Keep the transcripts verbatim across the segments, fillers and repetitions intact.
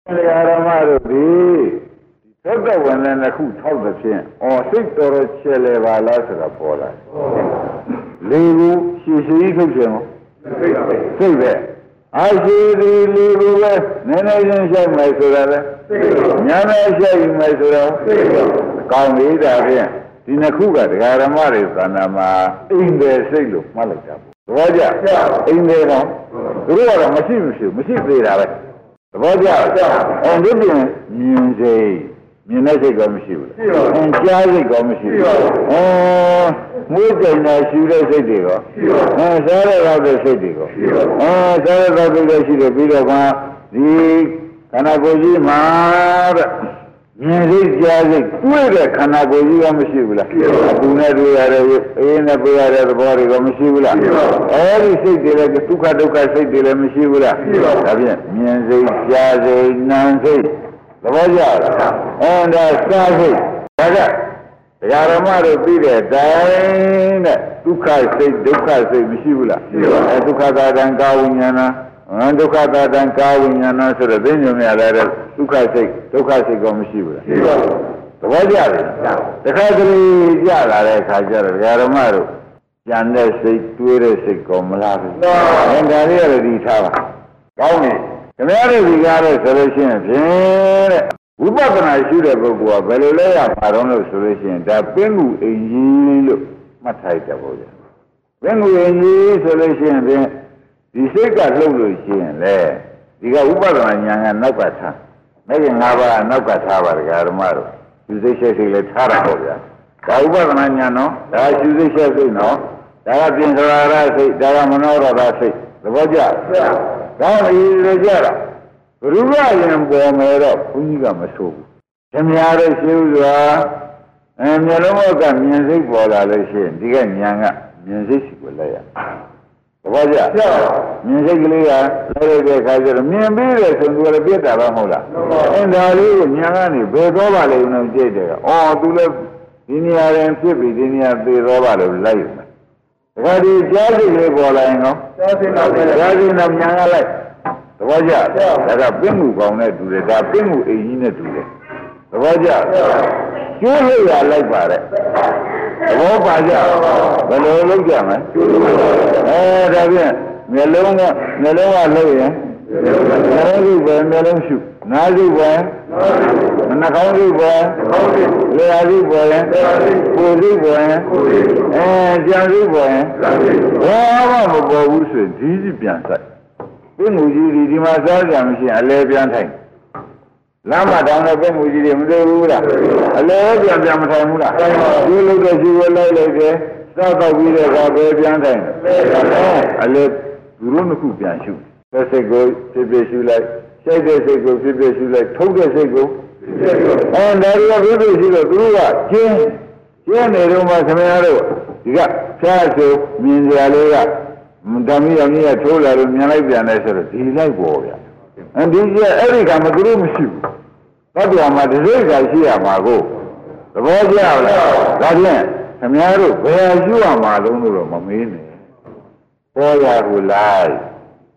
Yaramaro di Sota when then a coup told the chin, or six or a chile by Lazara Pola. Levu, she see him. Say that. I see the Levu, then I didn't say my Sura. Yana say my Sura. Come with that here. In a cougar, Yaramari, Sanama, in the Silo, Malaka. Roger, in there, Rua, machine, machine, machine. Roger, and living music, music of machine, and jazzy of machine. Oh, more than a shooter city, and Sarah of the city, and Sarah of the city, bit of the Kanagoji Mar. Music, jazzy, with a Kanagoji of machine. Do not do that in a prayer at the body of machine. Every city like the Tukaduka city, the machine. Music, jazzy, Nancy, the Vajar, and a Sazi. The Yaramaro be there, dying, Tuka say, Duka say, Mishula, and Tukata and Gawinana. And look at that and carving and answer the venue, Tuka say, Tuka say, Gomishibula. The Vajar, the Kadri Yara, Kajar, Yaramaro, Yanda say, Twitter say, Gomalavi, and I really tell. Call me. Come here, we got a solution. We bought an I should have go, but I don't know solution. That Bengu a yield, Mataita Voya. When we a yield solution, then. The second location there, the Ubaran and Nogata, making Nava and Nogata, Garamaro. You say, let's Harahoya. The Ubaranano, that you say, no, that have been Rara, that are Monora, the Vaja. Down is the Jara. Rural and Bomero, Uniga Masu. Semiara Shura and Yalomoka music for the Alation, the Yanga, music will lay. Vaja, music, let it be me and Beres and do a bit of a hola. And I live in Yangani, Bedova, you know, Jada, or to live in the area and Tipi, in the Bedova of life. What is Jazzy Labor, I know? Jazzy of Yanga life. The Vaja, that a bingo on it to the bingo a unit to it. The Vaja, you hear like that. Oh, Baja, but I look at me. Eh, Davian, Melona, Melona, Loyan, Melon, Melon shoot, Nazi boy, Nakaundi boy, Leazi boy, Puzi boy, and Janzi boy. Oh, I'm a boy who said, Easy Piansa. When we did the massage machine, I lay behind time. Lama down the pen with him, the Rura. I love you, Jamata. You look at you like that, start out with a baby and time. I let Runuku and shoot. First they go, Tibbet you like, say they say go, Tibbet you like, told us they go. And there you have Tibbet you like, Rura, Jen, Jen, they don't want to come. You got Chasso, means the Alea, Mundami, and me, I told her, and I said, he like warrior. And this year, every time a groom shoot. But you are my disease, I see a Margot. The boy, Guardian, Camaro, where you are my own room, Mamini. Boy, I will lie.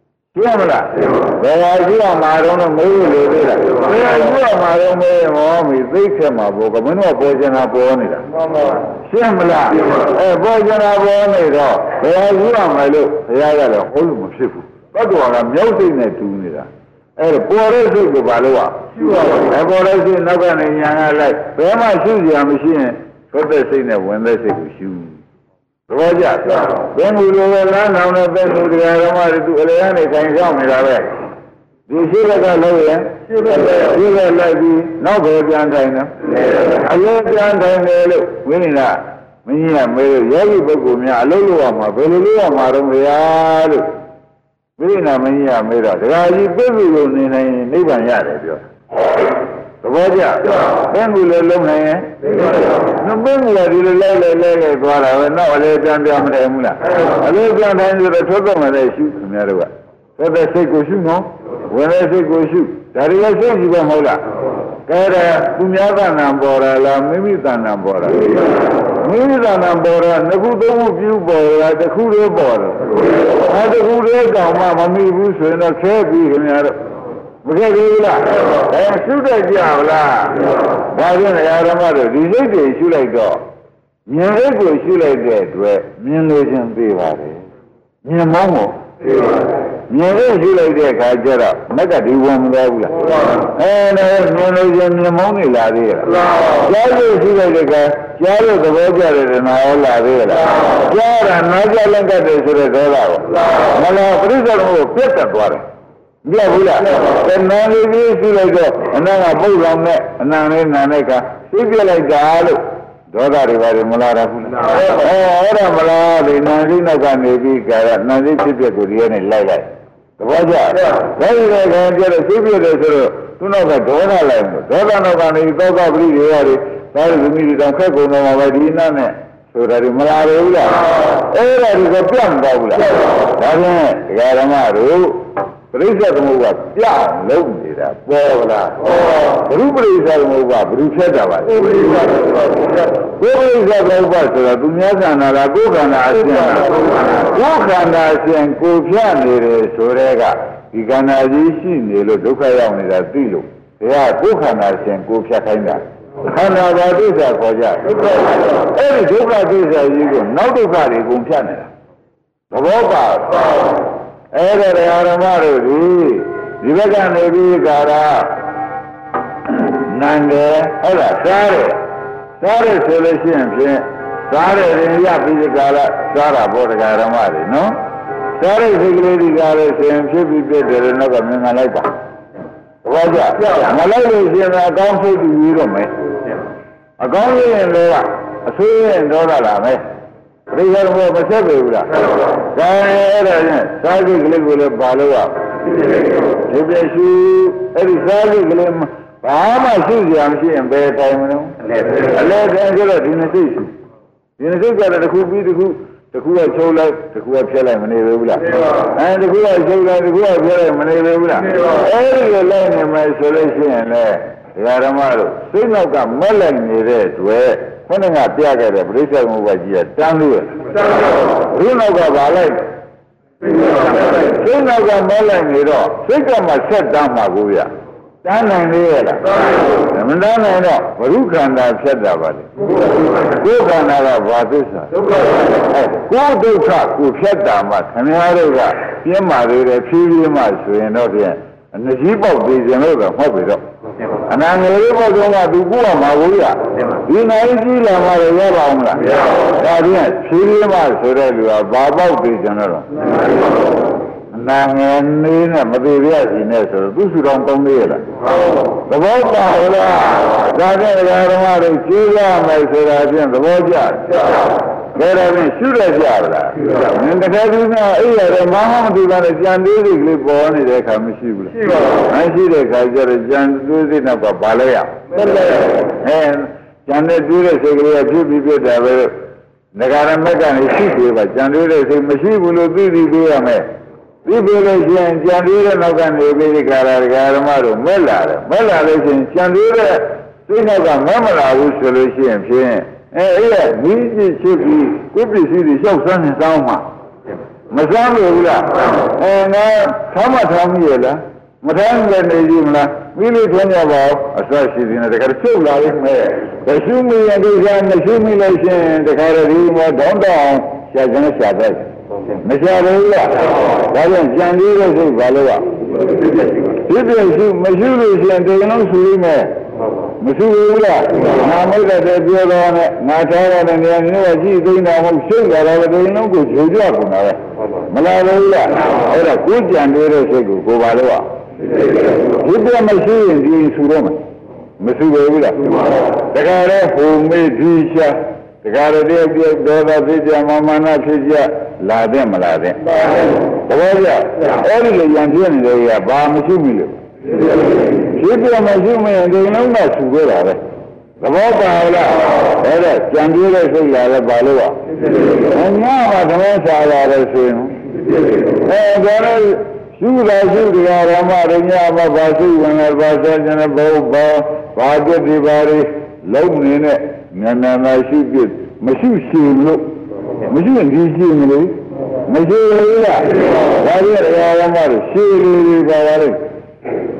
Yamala, where you are my own maid, where you are my own maid, mommy, they came up, but no poison up on it. Shamala, a poison up on it, where you are my look, they are a whole of ship. But what I'm melting it to me. A poor is the Balua. A poor is in Nagan and Yana life. Where my shoes are machine, for the singer when they say shoes. Roger, when we will land on a bed to the Aramari to Elianic and Jamila. The Shiva Loya, Shiva Lady, no baby and Dina. I love the Andina, winning that. Many are made Yavi Bogumia, Luluama, Beluluama, Marum. We know many are made of. There are baby in a neighbor yard. The Vaja, then we let them hang. No, then we are really like what I will now lay down the Amula. I lay down the Totem and I shoot from the other way. So they say go shoot, no? When I say go shoot, that is a say you can hold up. Kara, Punyaka Nambora, Mimita Nambora. Mimita Nambora, the good view boy, the cool boy. I the good Gama, Mami Bush, and a cabby. ခဲ့ဘူးလားအဲရှုတတ်ကြပါလားဒါဖြင့်ဓမ္မတို့ဒီစိတ်တွေရှုလိုက်တော့မြင်လေးကိုရှုလိုက်တဲ့အတွက်မြင်လို့ချင်းသိပါတယ်မြင်မောင်းကိုသိပါတယ်မြင်လေးရှုလိုက်တဲ့အခါကျတော့မက်ကဒီဝင်မသွားဘူးလားအဲဒါမြင်လို့ချင်းမြင်မောင်းနေလာသေးရဲ့လားကြားလို့ရှုလိုက်တဲ့အခါကြားလို့သဘောကျတဲ့တဏှာရောလာသေးရဲ့လားကြားတာနားကြလက်ကတ်တယ်ဆိုတဲ့ဒေါသကိုမလားပရိစ္ဆေသမုပ္ပါပြတ်တက်သွားတယ်မပြဘူးလားတဏှာလေးကြီးရှုလိုက်တော့အနန္တပုဂ္ဂိုလ်နဲ့အနန္တလေးနာနဲ့ကရှုပြလိုက်တာလို့ဒေါသတွေပါတယ်မလားဘူးလားအဲအဲ့ဒါမလားဒီနာသိနောက်ကနေပြီးကြရနာသိဖြစ်ဖြစ်ကိုဒီကနေလိုက်လိုက်သဘောကျဒါဒီလည်းခံပြတော့ရှုပြတယ်ဆိုတော့သူနောက်ကဒေါသလိုက်လို့ဒေါသနောက်ကနေသောကပရိတွေရတယ်ဒါရီသမီးတွေတောင်ခက်ကုန်တော့ပါပဲဒီနာနဲ့ဆိုတာဒီမလားဘူးလားအဲ့ဒါဒီကပြတ်မသွားဘူးလားဒါဖြင့်ဒကာဓမ္မတို့ပရိစ္ဆေသမုပ္ပါပြလုံးနေတာပေါ်လားဘုရုပရိစ္ဆေသမုပ္ပါဘုရုဖြတ်တာပါလေဘုရိစ္ဆေသမုပ္ပါကိုပရိစ္ဆေသမုပ္ပါဆိုတာသူများခန္ဓာလားကိုယ်ခန္ဓာအရှင်လားကိုယ်ခန္ဓာအရှင်ကိုဖြတ်နေတယ်ဆိုတဲ့ကဒီခန္ဓာကြီးရှိနေလို့ဒုက္ခရောက်နေတာသိလို့ဒါကကိုယ်ခန္ဓာအရှင်ကိုဖြတ်ခိုင်းတာခန္ဓာဘာဒုက္ခခေါ်ကြအဲ့ဒီဒုက္ခဒုက္ခကြီးကိုနောက်ဒုက္ခတွေကုန်ဖြတ်နေတာသဘောပါအဲ့ဒါဓမ္မတို့ဒီဒီဘက်ကနေပြီးကာရနန္တယ်ဟုတ်လားစားတယ်စားတယ်ဆိုလို့ရှိရင်ဖြင့်စားတယ်ရင်ရပြီးကာရစားတာဘောဓဂဓမ္မတွေနော်စားတဲ့စိတ်ကလေးဒီကားလို့ဆိုရင်ဖြစ်ပြီးပြည့်တယ်နောက်ကမြင်မှလိုက်ပါဘောကြမလိုက်လို့ရှိရင်အကောင်းစိတ်ပြီးပြီးတော့မယ်အကောင်းရင်လည်းအဆိုးရင်ဒေါသလာမယ်ပရိယာဘောမဆက်ပေဘူးလားဒါအဲ့ဒါနဲ့စားစိတ်ကလေးကိုလည်းပါလို့ရဒီပြရှိအဲ့ဒီစားစိတ်ကလေးဘာမှရှိကြမရှိရင်ဘယ်တိုင်မလို့အလဲအလဲတိုင်းဆိုတော့ဒီနှစ်စိတ်ရှိဒီနှစ်စိတ်ကလည်းတစ်ခုပြီးတစ်ခုတစ်ခုကချုပ်လိုက်တစ်ခုကဖြတ်လိုက်မနေဘူးလားအဲတစ်ခုကချုပ်လိုက်တစ်ခုကဖြတ်လိုက်မနေဘူးလားအဲဒီလိုလိုက်နေမယ်ဆိုလို့ရှိရင်လေဒကာဓမ္မတို့စိတ်နောက်ကမက်လိုက်နေတဲ့တွေ့ခொနကပြခဲ့တဲ့ပရိစ္ဆေသမုပ္ပါကြီးကတန်းလို့ရတန်းလို့ဒီနောက်ကဘာလိုက်စိတ်နောက်ကမက်လိုက်နေတော့စိတ်ကမှဆက်တန်းမှာကိုရတန်းနိုင်လေရလားမတန်းနိုင်တော့ဘုရုခန္ဓာဖြတ်တာပါလေကိုယ်ခန္ဓာကဘာသစ္စာဒုက္ခကိုယ်ဒုက္ခကိုဖြတ်တာမှခင်ဗျားတို့ကပြင်းမာသေးတယ်ဖြည်းဖြည်းမှဆိုရင်တော့ပြန်အနကြီးပေါက်ပြီးခြင်းလို့တော့ဟုတ်ပြီတော့အနာငယ်လေးပေါက်တော့ကသူကိုယ်ကမှာဘူးရဒီနိုင်ကြီးလာမှရပါအောင်လားဒါပြန်ဖြည်းဖြည်းမှဆိုတဲ့လူကဘာပေါက်ပြီးခြင်းတော့နာငယ်နေနဲ့မသေးရစီနဲ့ဆိုတော့သူစုတော်ကောင်းသေးရလားသဘောပါလားဒါနဲ့ဓမ္မတို့ကြည့်ရမယ်ဆိုတာဖြင့်သဘောကျဘယ်တော့မှရှုရကြပါလားမင်းတကယ်ကြီးကအဲ့ရတယ်မမမတူတာနဲ့ကြံသေးစိတ်ကလေးပေါ်နေတဲ့အခါမရှိဘူးလားရှိပါဘူးမရှိတဲ့အခါကျတော့ကြံသေးစိတ်နောက်ကဘာလဲရသက်လဲအဲကြံတဲ့သေးတဲ့စိတ်ကလေးကဖြစ်ပြီးပြတာပဲငဃာရမက်ကနေရှိသေးပါကြံသေးတဲ့စိတ်မရှိဘူးလို့သိသိပေးရမယ်ဒီပြလို့ရှိရင်ကြံသေးတဲ့နောက်ကနေပြီးဒီကာရဒကာဓမ္မတို့မက်လာတယ်မက်လာလို့ရှိရင်ကြံသေးတဲ့စိတ်နောက်ကမက်မလာဘူးဆိုလို့ရှိရင်ဖြင့်အဲအဲ့ဒါမိကြီးချစ်ပြီးကိုပစ္စည်းတွေလျှောက်ဆန်းနေတောင်းမှာမဆန်းဘူးလားအဲငါထောင်းမထောင်းမိရလားမထောင်းလည်းနေကြည့်မလားမိလို့ထွန်းကြပါဦးအစရှိသေးတယ်တခါချုပ်လာလိမ့်မယ်တရှုမိရင်ဒီကမရှိမိလို့ရှိရင်တခါတည်းဒီမောဒေါင်းတောင်းရှာကျန်းရှာတဲ့မရှာဘူးလားဒါကြောင့်ကြံသေးတဲ့စိတ်ဘာလို့ကဒီပြရှိမရှိလို့ရှိရင်ဒီလုံးဆူလိမ့်မယ်မရှိဘူးလားငါမိတ်တဲ့ပြောတော့နဲ့ငါထားရတဲ့နေရာမျိုးကကြည့်သိနေတာမဟုတ်ရှုပ်လာတော့ဒီလုံးကိုဂျိုကြကုန်တာပဲမလားဘူးလားအဲ့ဒါကိုကြံသေးတဲ့စိတ်ကိုကိုပါလို့ဒီပြမရှိရင်ဒီဆူတော့မယ်မရှိဘူးလားတခါလဲဟိုမေးဒီရှာတခါတည်းတည်းပြောဒေါသဖြစ်ကြမမနာဖြစ်ကြလာတဲ့မလာတဲ့သဘောကျအဲ့ဒီလိုရံပြနေတယ်ကဘာမရှိဘူးလို့ဖြစ်ပြမရှိမရင်ဒီလုံးကဆူခဲ့တာပဲသဘောပါလားအဲ့ဒါကြံပြတဲ့စိတ်လာလဲပါလို့ပါငါမှသဘောစာရတယ်ဆိုရင်အဲဒါလည်းရှုတာရှုတရားဓမ္မတွေညမှာဘာရှုဝင်လဲဘာဆက်ကျင်ဘောဘာဘာတည်းဒီပါရီလုံးနေနဲ့နာနာနာရှုပြမရှိရှင်လို့မရှိရင်ဒီရှင်မလို့မရှိဘူးလားဒါရီတရားဓမ္မတွေရှင်းလေးပါပါလေ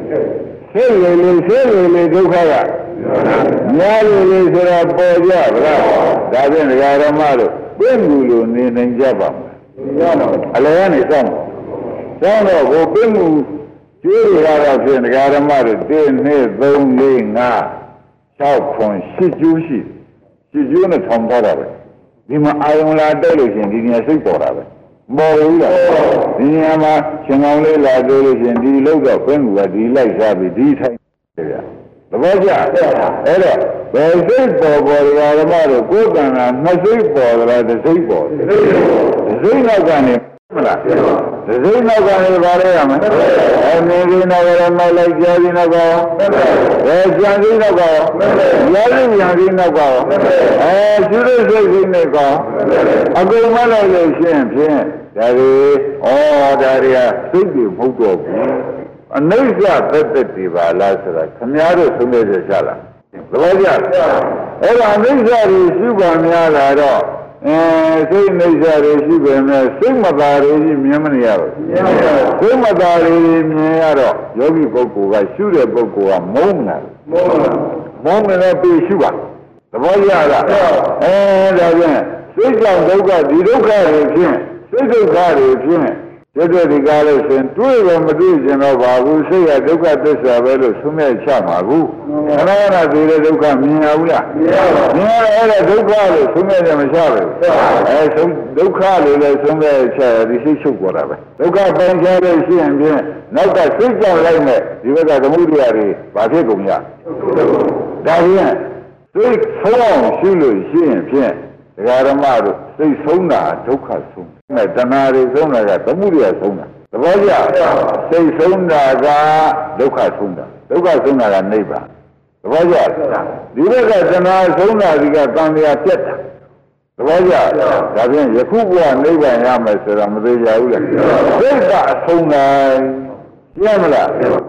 စိတ်လေလေစိတ်လေလေဒုက္ခကများလေလေဆိုတာပေါ်ကြဗလားဒါဖြင့်ဒကာရမတို့ပြင့်မှုလို့နေနိုင်ကြပါမလားအလယ်ကနေစောင့်စောင့်တော့ကိုပြင့်မှုကျွေးရတာဖြင့်ဒကာရမတို့တစ်နှစ်သုံးလေးငါး၆ခွန်ရှစ်ကျိုးရှိရှစ်ကျိုးနဲ့ထောင်ထားတာပဲဒီမှာအာယုံလာတက်လို့ရှင်ဒီနေရာစိတ်ပေါ်တာပဲပေါ်ဘူးလားဒီနေရာမှာရှင်ကောင်းလေးလာတွေ့လို့ရှင်ဒီလောက်တော့ပြင့်မှုကဒီလိုက်စားပြီးဒီထိုင်တယ်ဗျာသဘောကျအဲ့တော့ဘယ်စိတ်ပေါ်ပေါ်ဒကာရမတို့ကိုယ်ကံကနှစ်စိတ်ပေါ်ကြလားတစ်စိတ်ပေါ်တစ်စိတ်နောက်ကနေမလားဒီစိတ်နောက်ကနေပါလဲရမယ်အမင်းကြီးနောက်ကမိုက်လိုက်ကြားပြီးနောက်ကအဲကြံကြီးနောက်ကရောကြီးကြံကြီးနောက်ကရောအဲကျုပ်စိတ်စိတ်နဲ့ကောအကုန်မလိုက်လို့ရှင်းဖြင့်ဒါတွေဩဒါတွေကစိတ်တွေမဟုတ်တော့ဘူးအနိစ္စသက်သက်တွေပါလားဆိုတာခမည်းတော်ဆုံးဖြတ်ချက်ချလာသဘောကျအဲ့ဒါအနိစ္စတွေရှိပါများလာတော့အဲစိတ်နိစ္စတွေရှိပေမဲ့စိတ်မသာတွေကြီးမြင်မနေရဘူးစိတ်မသာတွေမြင်ရတော့ယောဂီပုဂ္ဂိုလ်ကရှုတဲ့ပုဂ္ဂိုလ်ကမုန်းတယ်မုန်းတယ်မုန်းတယ်ပြီးရှုပါသဘောကျလားအဲဒါဖြင့်စိတ်ကြောင့်ဒုက္ခဒီဒုက္ခတွေဖြင့်စိတ်ဒုက္ခတွေဖြင့်ဒီတဲ့ဒီကားလို့ရှင်တွေးတော့မတွေးကျင်တော့ပါဘူးစိတ်ကဒုက္ခသစ္စာပဲလို့သုံးမဲ့ချမှာဘူးခဏခဏသိတဲ့ဒုက္ခမြင်ရဘူးလားမြင်ရမြင်ရအဲ့ဒါဒုက္ခလို့သုံးမဲ့တယ်မချပဲအဲဆုံးဒုက္ခလို့လည်းသုံးမဲ့ချရဒီစိတ်ချုပ်ပေါ်တာပဲဒုက္ခပိုင်းခြားလို့ရှိရင်ဖြင့်နောက်ကစိတ်ကြောင့်လိုက်မဲ့ဒီဘက်ကသမုဒ္ဒရာတွေဘာဖြစ်ကုန်ကြဒါဖြင့်စိတ်ဆုံးအောင်ရှိလို့ရှိရင်ဖြင့်ဒကာရမတို့စိတ်ဆုံးတာဒုက္ခဆုံးနဲ့တဏှာတွေဆုံးတာကသမုဒိယဆုံးတာသဘောကျစိတ်ဆုံးတာကဒုက္ခဆုံးတာဒုက္ခဆုံးတာကနိဗ္ဗာန်သဘောကျဒီဘက်ကတဏှာဆုံးတာဒီကတန်လျာပြတ်တာသဘောကျဒါဖြင့်ယခုဘဝနိဗ္ဗာန်ရမယ်ဆိုတာမသေးကြဘူးလေစိတ်ကအဆုံးတိုင်းရှင်းမလား